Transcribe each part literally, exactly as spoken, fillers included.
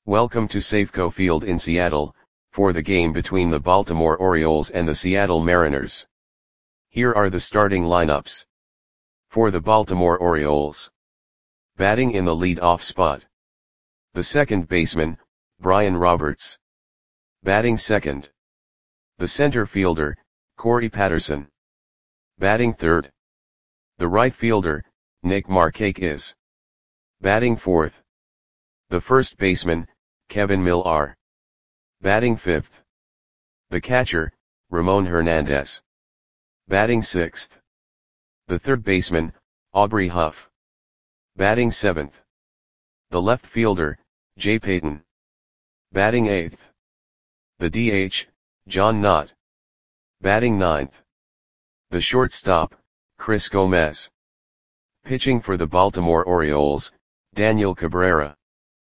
Welcome to Safeco Field in Seattle, for the game between the Baltimore Orioles and the Seattle Mariners. Here are the starting lineups. For the Baltimore Orioles. Batting in the lead-off spot. The second baseman, Brian Roberts. Batting second. The center fielder, Corey Patterson. Batting third. The right fielder, Nick Markakis. Batting fourth. The first baseman, Kevin Millar. Batting fifth. The catcher, Ramon Hernandez. Batting sixth. The third baseman, Aubrey Huff. Batting seventh. The left fielder, Jay Payton. Batting eighth. The D H, John Knott. Batting ninth. The shortstop, Chris Gomez. Pitching for the Baltimore Orioles, Daniel Cabrera.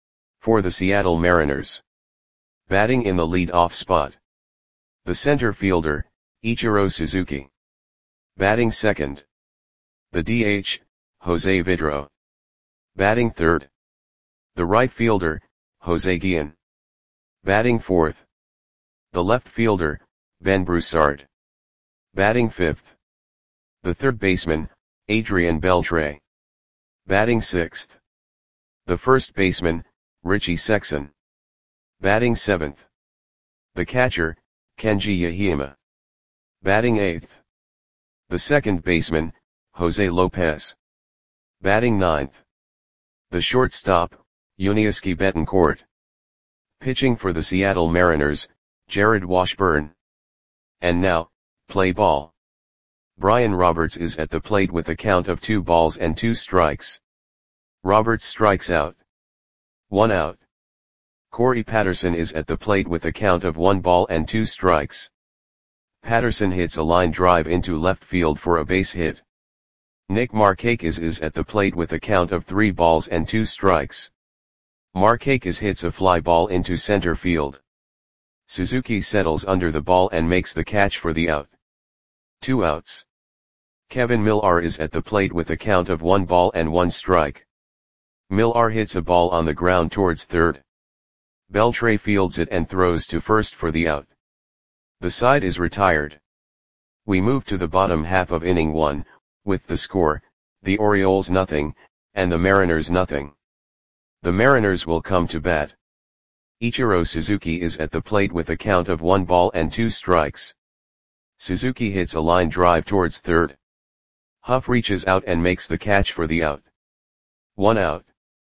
For the Seattle Mariners. Batting in the lead-off spot. The center fielder, Ichiro Suzuki. Batting second. The D H, Jose Vidro. Batting third. The right fielder, Jose Guillen. Batting fourth. The left fielder, Ben Broussard. Batting fifth. The third baseman, Adrian Beltre. Batting sixth. The first baseman, Richie Sexson. Batting seventh. The catcher, Kenji Yahima. Batting eighth. The second baseman, Jose Lopez. Batting ninth. The shortstop, Yuniesky Betancourt. Pitching for the Seattle Mariners, Jared Washburn. And now, play ball. Brian Roberts is at the plate with a count of two balls and two strikes. Roberts strikes out. One out. Corey Patterson is at the plate with a count of one ball and two strikes. Patterson hits a line drive into left field for a base hit. Nick Markakis is at the plate with a count of three balls and two strikes. Markakis hits a fly ball into center field. Suzuki settles under the ball and makes the catch for the out. Two outs. Kevin Millar is at the plate with a count of one ball and one strike. Millar hits a ball on the ground towards third. Beltre fields it and throws to first for the out. The side is retired. We move to the bottom half of inning one, with the score, the Orioles nothing, and the Mariners nothing. The Mariners will come to bat. Ichiro Suzuki is at the plate with a count of one ball and two strikes. Suzuki hits a line drive towards third. Huff reaches out and makes the catch for the out. One out.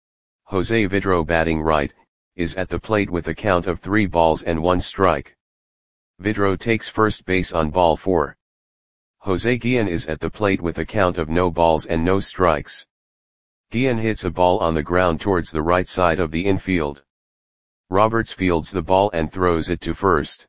Jose Vidro batting right, is at the plate with a count of three balls and one strike. Vidro takes first base on ball four. Jose Guillen is at the plate with a count of no balls and no strikes. Guillen hits a ball on the ground towards the right side of the infield. Roberts fields the ball and throws it to first.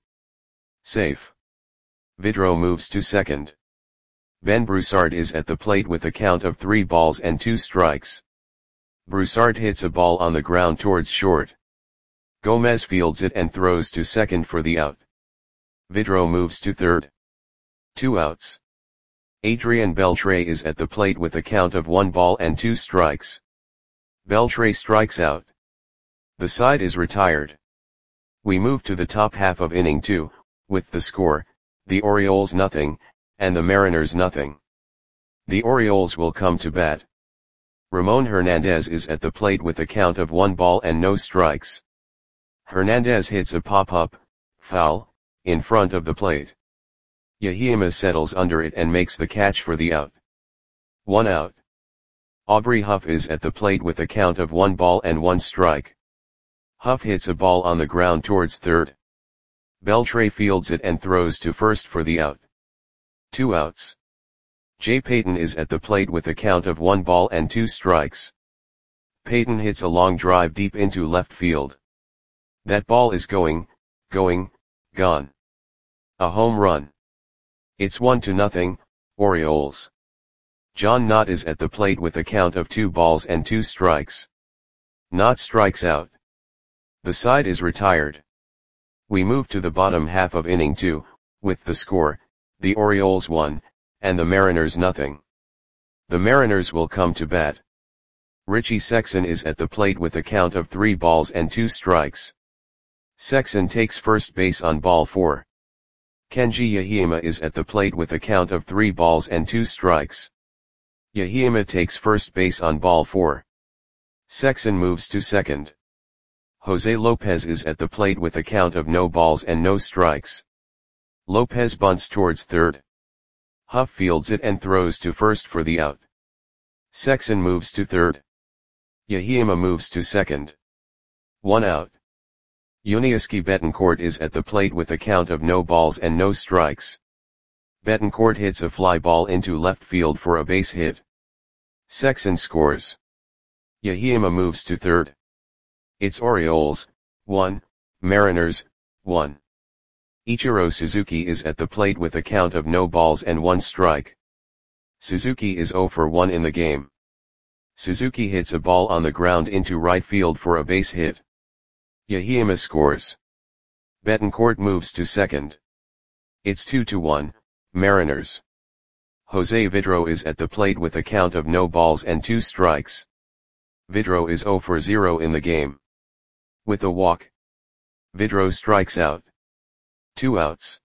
Safe. Vidro moves to second. Ben Broussard is at the plate with a count of three balls and two strikes. Broussard hits a ball on the ground towards short. Gomez fields it and throws to second for the out. Vidro moves to third. Two outs. Adrian Beltre is at the plate with a count of one ball and two strikes. Beltre strikes out. The side is retired. We move to the top half of inning two, with the score, the Orioles nothing, and the Mariners nothing. The Orioles will come to bat. Ramon Hernandez is at the plate with a count of one ball and no strikes. Hernandez hits a pop-up, foul, in front of the plate. Yahima settles under it and makes the catch for the out. One out. Aubrey Huff is at the plate with a count of one ball and one strike. Huff hits a ball on the ground towards third. Beltre fields it and throws to first for the out. Two outs. Jay Payton is at the plate with a count of one ball and two strikes. Payton hits a long drive deep into left field. That ball is going, going, gone. A home run. It's one to nothing, Orioles. John Knott is at the plate with a count of two balls and two strikes. Knott strikes out. The side is retired. We move to the bottom half of inning two, with the score, the Orioles one, and the Mariners nothing. The Mariners will come to bat. Richie Sexson is at the plate with a count of three balls and two strikes. Sexson takes first base on ball four. Kenji Yahima is at the plate with a count of three balls and two strikes. Yahima takes first base on ball four. Sexson moves to second. Jose Lopez is at the plate with a count of no balls and no strikes. Lopez bunts towards third. Huff fields it and throws to first for the out. Sexson moves to third. Yahima moves to second. One out. Yuniesky Betancourt is at the plate with a count of no balls and no strikes. Betancourt hits a fly ball into left field for a base hit. Sexson scores. Yahima moves to third. It's Orioles, one, Mariners, one. Ichiro Suzuki is at the plate with a count of no balls and one strike. Suzuki is zero for one in the game. Suzuki hits a ball on the ground into right field for a base hit. Yahima scores. Betancourt moves to second. It's two to one, Mariners. Jose Vidro is at the plate with a count of no balls and two strikes. Vidro is zero for zero in the game. With a walk, Vidro strikes out. Two outs.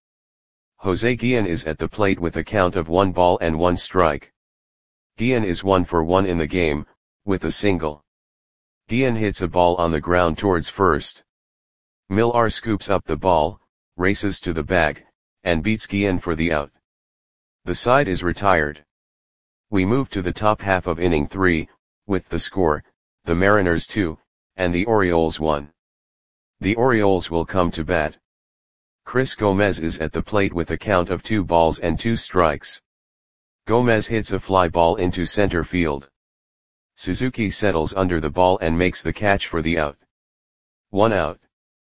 Jose Guillen is at the plate with a count of one ball and one strike. Guillen is one for one in the game, with a single. Guillen hits a ball on the ground towards first. Millar scoops up the ball, races to the bag, and beats Guillen for the out. The side is retired. We move to the top half of inning three, with the score, the Mariners two, and the Orioles one. The Orioles will come to bat. Chris Gomez is at the plate with a count of two balls and two strikes. Gomez hits a fly ball into center field. Suzuki settles under the ball and makes the catch for the out. One out.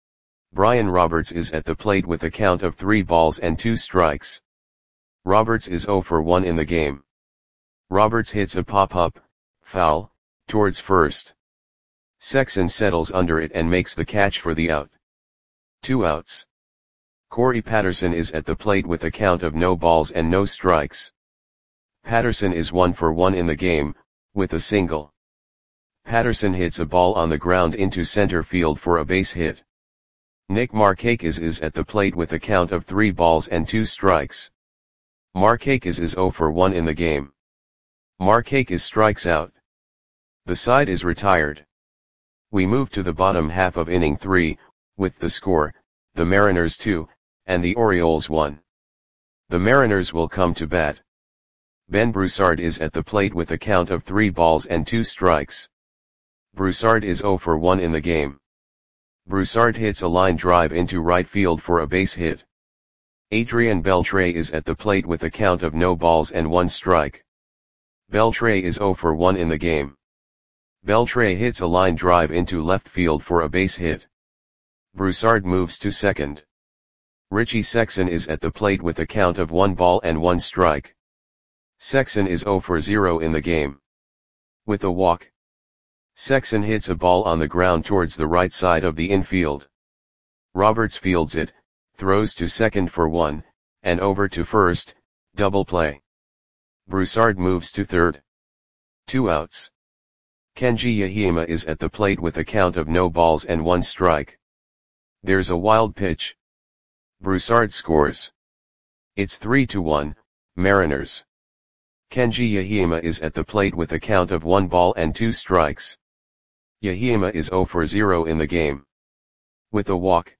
Brian Roberts is at the plate with a count of three balls and two strikes. Roberts is zero for one in the game. Roberts hits a pop-up, foul, towards first. Sexson settles under it and makes the catch for the out. Two outs. Corey Patterson is at the plate with a count of no balls and no strikes. Patterson is one for one in the game, with a single. Patterson hits a ball on the ground into center field for a base hit. Nick Markakis is at the plate with a count of three balls and two strikes. Markakis is zero for one in the game. Markakis strikes out. The side is retired. We move to the bottom half of inning three, with the score, the Mariners two, and the Orioles one. The Mariners will come to bat. Ben Broussard is at the plate with a count of three balls and two strikes. Broussard is zero for one in the game. Broussard hits a line drive into right field for a base hit. Adrian Beltre is at the plate with a count of no balls and one strike. Beltre is zero for one in the game. Beltre hits a line drive into left field for a base hit. Broussard moves to second. Richie Sexson is at the plate with a count of one ball and one strike. Sexson is zero for zero in the game. With a walk, Sexson hits a ball on the ground towards the right side of the infield. Roberts fields it, throws to second for one, and over to first, double play. Broussard moves to third. Two outs. Kenji Yahima is at the plate with a count of no balls and one strike. There's a wild pitch. Broussard scores. It's three to one, Mariners. Kenji Yahima is at the plate with a count of one ball and two strikes. Yahima is zero for zero in the game. With a walk,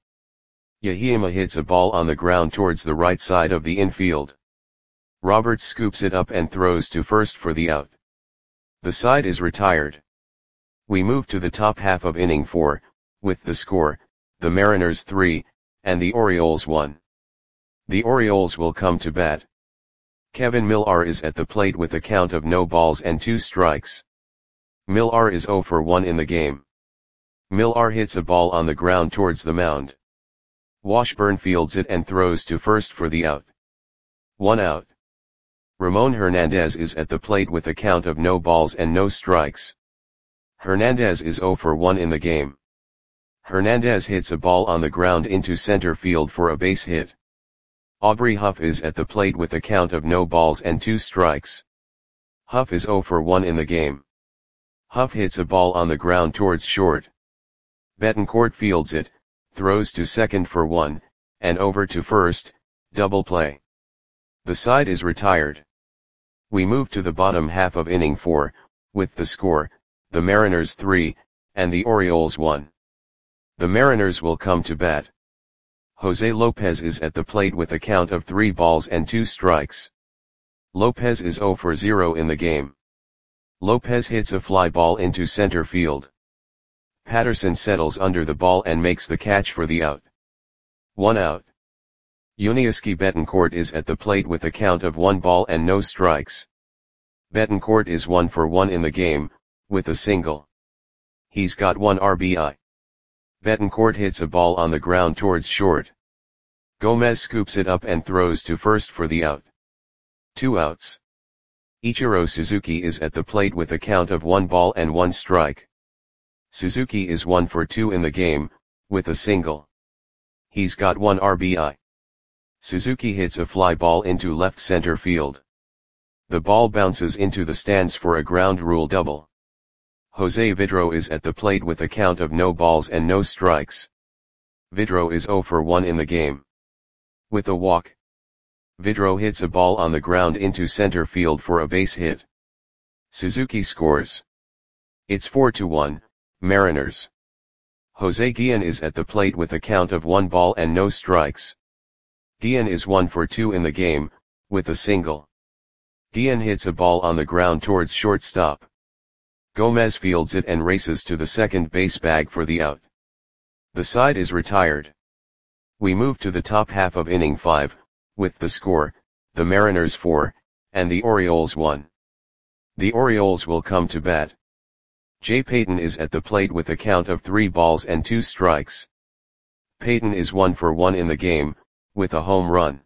Yahima hits a ball on the ground towards the right side of the infield. Roberts scoops it up and throws to first for the out. The side is retired. We move to the top half of inning four, with the score, the Mariners three, and the Orioles one. The Orioles will come to bat. Kevin Millar is at the plate with a count of no balls and two strikes. Millar is zero for one in the game. Millar hits a ball on the ground towards the mound. Washburn fields it and throws to first for the out. One out. Ramon Hernandez is at the plate with a count of no balls and no strikes. Hernandez is zero for one in the game. Hernandez hits a ball on the ground into center field for a base hit. Aubrey Huff is at the plate with a count of no balls and two strikes. Huff is zero for one in the game. Huff hits a ball on the ground towards short. Betancourt fields it, throws to second for one, and over to first, double play. The side is retired. We move to the bottom half of inning four, with the score, the Mariners three, and the Orioles one. The Mariners will come to bat. Jose Lopez is at the plate with a count of three balls and two strikes. Lopez is zero for zero in the game. Lopez hits a fly ball into center field. Patterson settles under the ball and makes the catch for the out. One out. Yuniesky Betancourt is at the plate with a count of one ball and no strikes. Betancourt is one for one in the game, with a single. He's got one R B I. Betancourt hits a ball on the ground towards short. Gomez scoops it up and throws to first for the out. Two outs. Ichiro Suzuki is at the plate with a count of one ball and one strike. Suzuki is one for two in the game, with a single. He's got one R B I. Suzuki hits a fly ball into left center field. The ball bounces into the stands for a ground rule double. Jose Vidro is at the plate with a count of no balls and no strikes. Vidro is zero for one in the game. With a walk. Vidro hits a ball on the ground into center field for a base hit. Suzuki scores. It's four to one, Mariners. Jose Guillen is at the plate with a count of one ball and no strikes. Guillen is one for two in the game, with a single. Guillen hits a ball on the ground towards shortstop. Gomez fields it and races to the second base bag for the out. The side is retired. We move to the top half of inning five, with the score, the Mariners four, and the Orioles one. The Orioles will come to bat. Jay Payton is at the plate with a count of three balls and two strikes. Payton is one for one in the game, with a home run.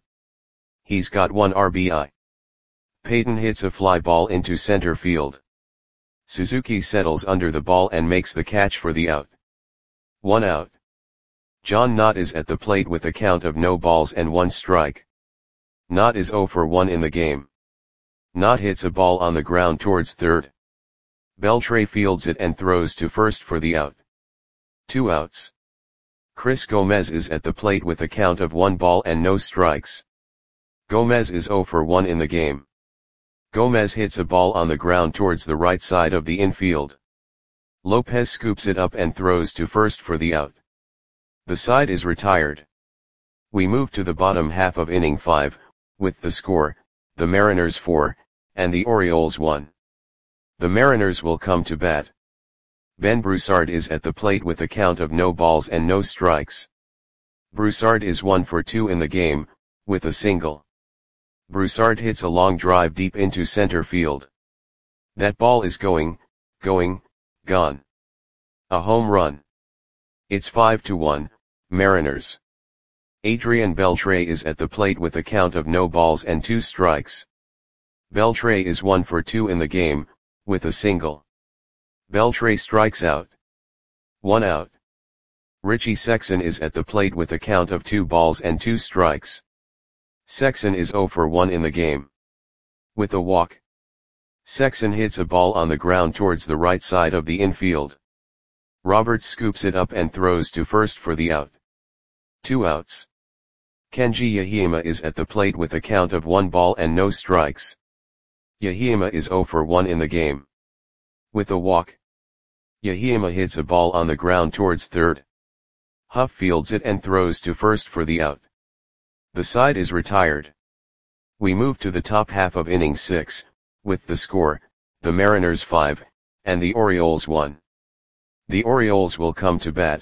He's got one R B I. Payton hits a fly ball into center field. Suzuki settles under the ball and makes the catch for the out. One out. John Knott is at the plate with a count of no balls and one strike. Knott is zero for one in the game. Knott hits a ball on the ground towards third. Beltre fields it and throws to first for the out. Two outs. Chris Gomez is at the plate with a count of one ball and no strikes. Gomez is zero for one in the game. Gomez hits a ball on the ground towards the right side of the infield. Lopez scoops it up and throws to first for the out. The side is retired. We move to the bottom half of inning five, with the score, the Mariners four, and the Orioles one. The Mariners will come to bat. Ben Broussard is at the plate with a count of no balls and no strikes. Broussard is one for two in the game, with a single. Broussard hits a long drive deep into center field. That ball is going, going, gone. A home run. It's five to one, Mariners. Adrian Beltre is at the plate with a count of no balls and two strikes. Beltre is one for two in the game, with a single. Beltre strikes out. One out. Richie Sexson is at the plate with a count of two balls and two strikes. Sexson is zero for one in the game. With a walk. Sexson hits a ball on the ground towards the right side of the infield. Roberts scoops it up and throws to first for the out. Two outs. Kenji Yahima is at the plate with a count of one ball and no strikes. Yahima is zero for one in the game. With a walk. Yahima hits a ball on the ground towards third. Huff fields it and throws to first for the out. The side is retired. We move to the top half of inning six, with the score, the Mariners five, and the Orioles one. The Orioles will come to bat.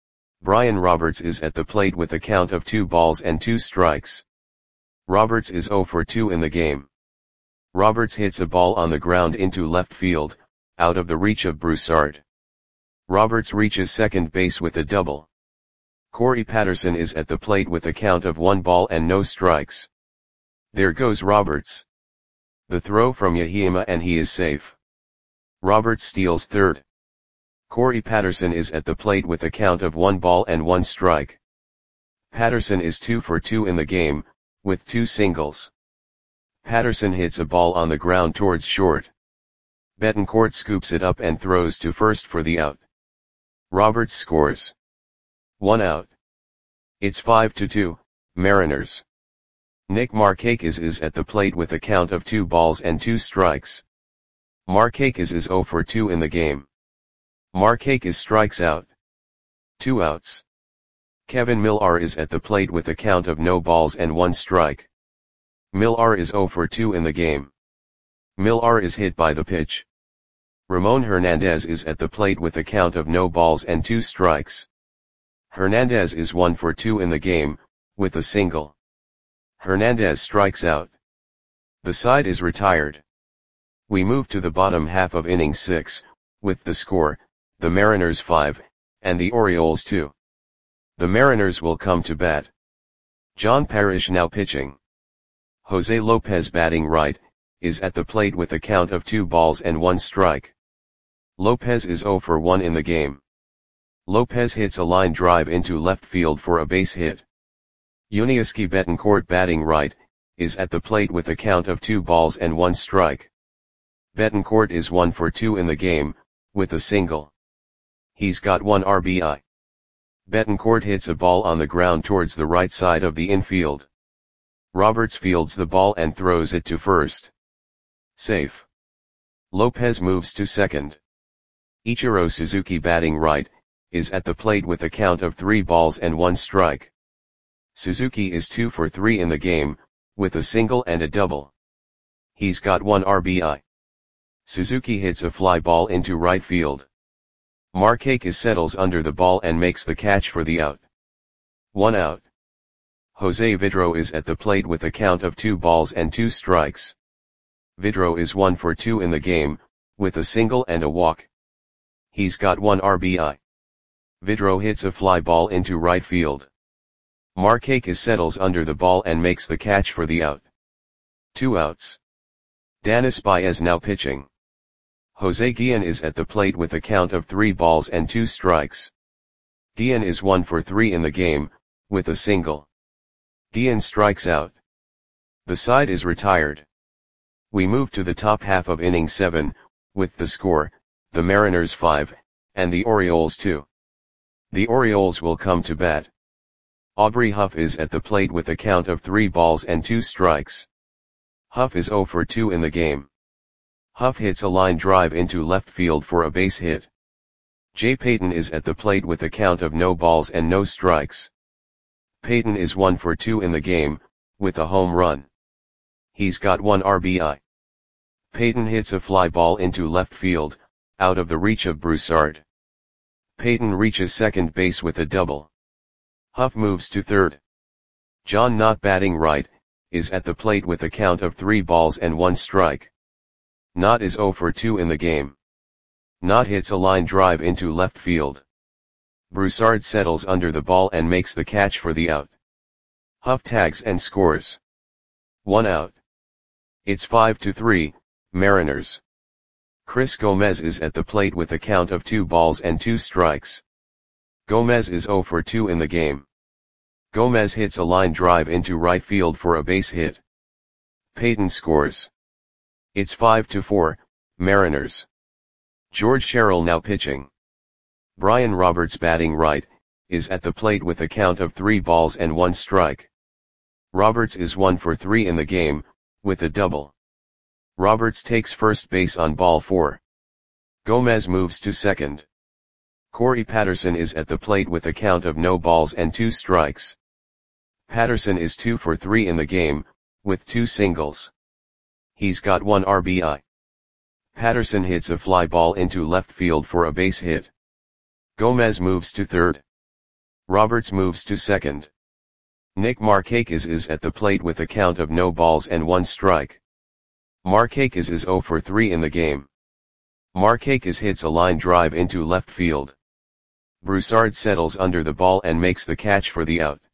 Brian Roberts is at the plate with a count of two balls and two strikes. Roberts is zero for two in the game. Roberts hits a ball on the ground into left field, out of the reach of Broussard. Roberts reaches second base with a double. Corey Patterson is at the plate with a count of one ball and no strikes. There goes Roberts. The throw from Yahima and he is safe. Roberts steals third. Corey Patterson is at the plate with a count of one ball and one strike. Patterson is two for two in the game, with two singles. Patterson hits a ball on the ground towards short. Betancourt scoops it up and throws to first for the out. Roberts scores. One out. It's five to two, Mariners. Nick Markakis is at the plate with a count of two balls and two strikes. Markakis is zero for two in the game. Markakis strikes out. Two outs. Kevin Millar is at the plate with a count of no balls and one strike. Millar is zero for two in the game. Millar is hit by the pitch. Ramon Hernandez is at the plate with a count of no balls and two strikes. Hernandez is one for two in the game, with a single. Hernandez strikes out. The side is retired. We move to the bottom half of inning six, with the score, the Mariners five, and the Orioles two. The Mariners will come to bat. John Parrish now pitching. Jose Lopez batting right, is at the plate with a count of two balls and one strike. Lopez is zero for one in the game. Lopez hits a line drive into left field for a base hit. Yuniesky Betancourt batting right, is at the plate with a count of two balls and one strike. Betancourt is one for two in the game, with a single. He's got one R B I. Betancourt hits a ball on the ground towards the right side of the infield. Roberts fields the ball and throws it to first. Safe. Lopez moves to second. Ichiro Suzuki batting right, is at the plate with a count of three balls and one strike. Suzuki is two for three in the game, with a single and a double. He's got one R B I. Suzuki hits a fly ball into right field. Markakis settles under the ball and makes the catch for the out. One out. Jose Vidro is at the plate with a count of two balls and two strikes. Vidro is one for two in the game, with a single and a walk. He's got one R B I. Vidro hits a fly ball into right field. Markakis settles under the ball and makes the catch for the out. Two outs. Danis Baez now pitching. Jose Guillen is at the plate with a count of three balls and two strikes. Guillen is one for three in the game, with a single. Guillen strikes out. The side is retired. We move to the top half of inning seven, with the score, the Mariners five, and the Orioles two. The Orioles will come to bat. Aubrey Huff is at the plate with a count of three balls and two strikes. Huff is zero for two in the game. Huff hits a line drive into left field for a base hit. Jay Payton is at the plate with a count of no balls and no strikes. Payton is one for two in the game, with a home run. He's got one R B I. Payton hits a fly ball into left field, out of the reach of Broussard. Payton reaches second base with a double. Huff moves to third. John Knott batting right, is at the plate with a count of three balls and one strike. Knott is zero for two in the game. Knott hits a line drive into left field. Broussard settles under the ball and makes the catch for the out. Huff tags and scores. One out. It's five to three, Mariners. Chris Gomez is at the plate with a count of two balls and two strikes. Gomez is zero for two in the game. Gomez hits a line drive into right field for a base hit. Payton scores. It's five to four, Mariners. George Sherrill now pitching. Brian Roberts batting right, is at the plate with a count of three balls and one strike. Roberts is one for three in the game, with a double. Roberts takes first base on ball four. Gomez moves to second. Corey Patterson is at the plate with a count of no balls and two strikes. Patterson is two for three in the game, with two singles. He's got one R B I. Patterson hits a fly ball into left field for a base hit. Gomez moves to third. Roberts moves to second. Nick Markakis is at the plate with a count of no balls and one strike. Markakis is zero for three in the game. Markakis hits a line drive into left field. Broussard settles under the ball and makes the catch for the out.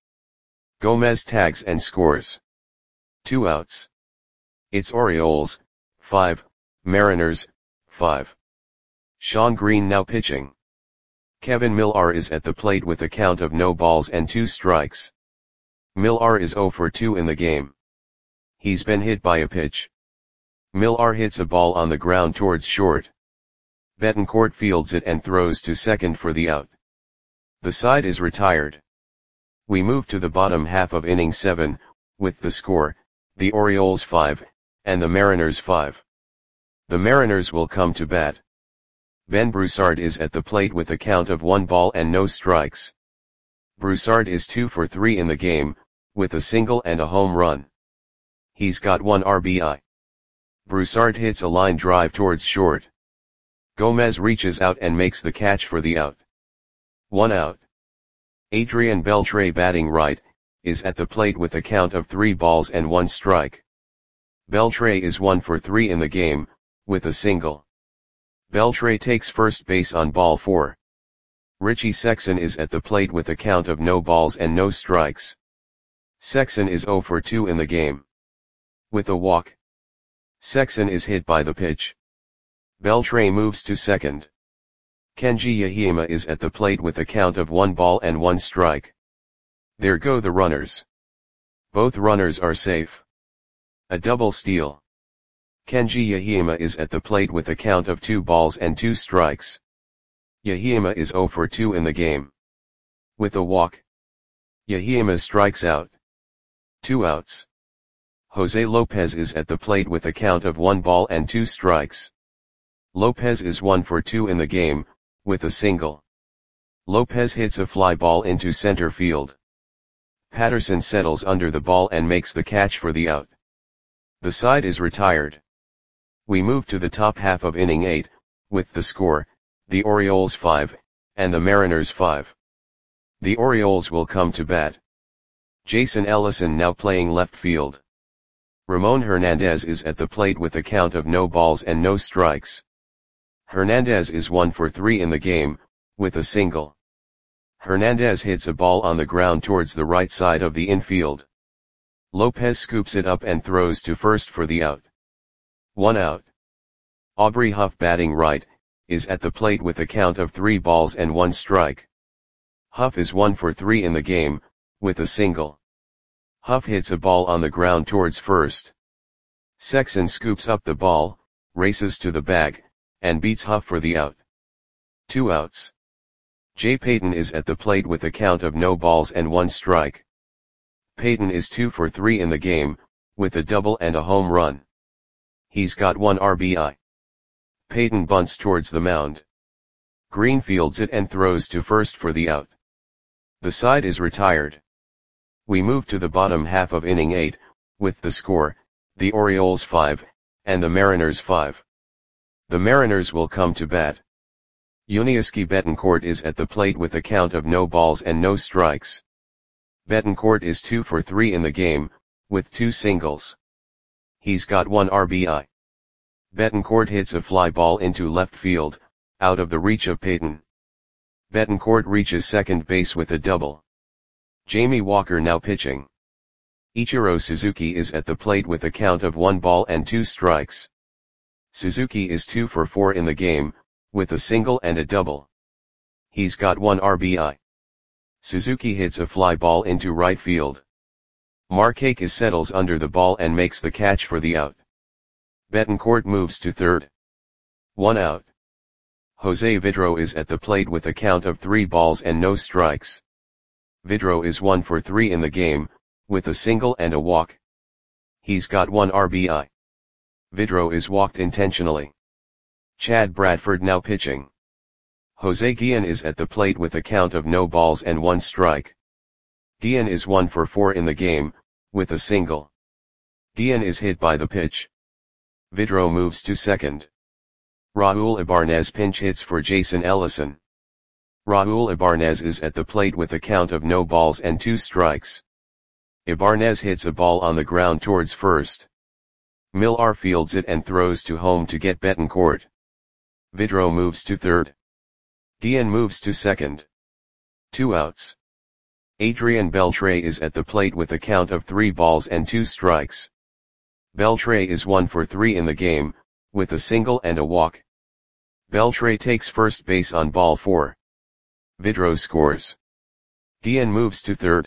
Gomez tags and scores. Two outs. It's Orioles, five, Mariners, five. Sean Green now pitching. Kevin Millar is at the plate with a count of no balls and two strikes. Millar is zero for two in the game. He's been hit by a pitch. Millar hits a ball on the ground towards short. Betancourt fields it and throws to second for the out. The side is retired. We move to the bottom half of inning seven, with the score, the Orioles five, and the Mariners five. The Mariners will come to bat. Ben Broussard is at the plate with a count of one ball and no strikes. Broussard is two for three in the game, with a single and a home run. He's got one R B I. Broussard hits a line drive towards short. Gomez reaches out and makes the catch for the out. One out. Adrian Beltre, batting right, is at the plate with a count of three balls and one strike. Beltre is one for three in the game, with a single. Beltre takes first base on ball four. Richie Sexson is at the plate with a count of no balls and no strikes. Sexson is zero for two in the game. With a walk. Sexson is hit by the pitch. Beltre moves to second. Kenji Yahima is at the plate with a count of one ball and one strike. There go the runners. Both runners are safe. A double steal. Kenji Yahima is at the plate with a count of two balls and two strikes. Yahima is zero for two in the game. With a walk. Yahima strikes out. Two outs. Jose Lopez is at the plate with a count of one ball and two strikes. Lopez is one for two in the game, with a single. Lopez hits a fly ball into center field. Patterson settles under the ball and makes the catch for the out. The side is retired. We move to the top half of inning eight, with the score, the Orioles five, and the Mariners five. The Orioles will come to bat. Jason Ellison now playing left field. Ramon Hernandez is at the plate with a count of no balls and no strikes. Hernandez is one for three in the game, with a single. Hernandez hits a ball on the ground towards the right side of the infield. Lopez scoops it up and throws to first for the out. One out. Aubrey Huff, batting right, is at the plate with a count of three balls and one strike. Huff is one for three in the game, with a single. Huff hits a ball on the ground towards first. Sexson scoops up the ball, races to the bag, and beats Huff for the out. Two outs. Jay Payton is at the plate with a count of no balls and one strike. Payton is two for three in the game, with a double and a home run. He's got one R B I. Payton bunts towards the mound. Green fields it and throws to first for the out. The side is retired. We move to the bottom half of inning eight, with the score, the Orioles five, and the Mariners five. The Mariners will come to bat. Yuniesky Betancourt is at the plate with a count of no balls and no strikes. Betancourt is two for three in the game, with two singles. He's got one R B I. Betancourt hits a fly ball into left field, out of the reach of Payton. Betancourt reaches second base with a double. Jamie Walker now pitching. Ichiro Suzuki is at the plate with a count of one ball and two strikes. Suzuki is two for four in the game, with a single and a double. He's got one R B I. Suzuki hits a fly ball into right field. Markakis settles under the ball and makes the catch for the out. Betancourt moves to third. One out. Jose Vidro is at the plate with a count of three balls and no strikes. Vidro is one for three in the game, with a single and a walk. He's got one R B I. Vidro is walked intentionally. Chad Bradford now pitching. Jose Guillen is at the plate with a count of no balls and one strike. Guillen is one for four in the game, with a single. Guillen is hit by the pitch. Vidro moves to second. Raul Ibanez pinch hits for Jason Ellison. Raul Ibanez is at the plate with a count of no balls and two strikes. Ibanez hits a ball on the ground towards first. Millar fields it and throws to home to get Betancourt. Vidro moves to third. Guillen moves to second. Two outs. Adrian Beltre is at the plate with a count of three balls and two strikes. Beltre is one for three in the game, with a single and a walk. Beltre takes first base on ball four. Vidro scores. Guillen moves to third.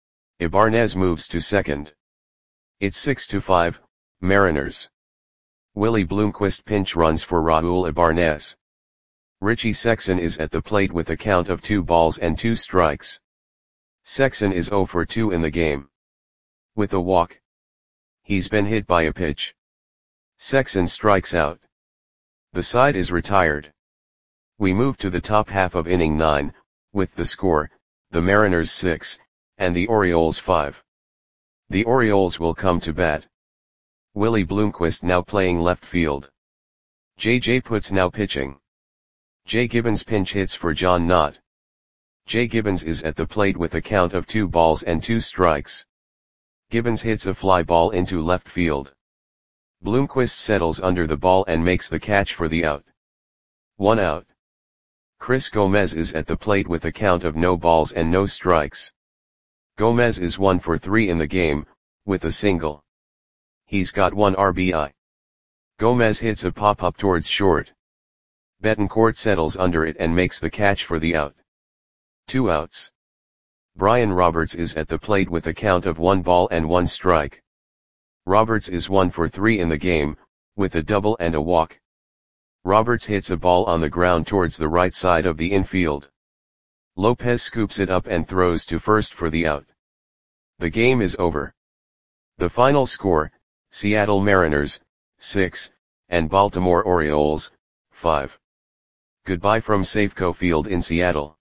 Ibanez moves to second. It's six to five, Mariners. Willie Bloomquist pinch runs for Raul Ibanez. Richie Sexson is at the plate with a count of two balls and two strikes. Sexson is oh for two in the game. With a walk. He's been hit by a pitch. Sexson strikes out. The side is retired. We move to the top half of inning nine, with the score, the Mariners six, and the Orioles five. The Orioles will come to bat. Willie Bloomquist now playing left field. J J Putz now pitching. Jay Gibbons pinch hits for John Knott. Jay Gibbons is at the plate with a count of two balls and two strikes. Gibbons hits a fly ball into left field. Bloomquist settles under the ball and makes the catch for the out. One out. Chris Gomez is at the plate with a count of no balls and no strikes. Gomez is one for three in the game, with a single. He's got one R B I. Gomez hits a pop-up towards short. Betancourt settles under it and makes the catch for the out. Two outs. Brian Roberts is at the plate with a count of one ball and one strike. Roberts is one for three in the game, with a double and a walk. Roberts hits a ball on the ground towards the right side of the infield. Lopez scoops it up and throws to first for the out. The game is over. The final score, Seattle Mariners, six, and Baltimore Orioles, five. Goodbye from Safeco Field in Seattle.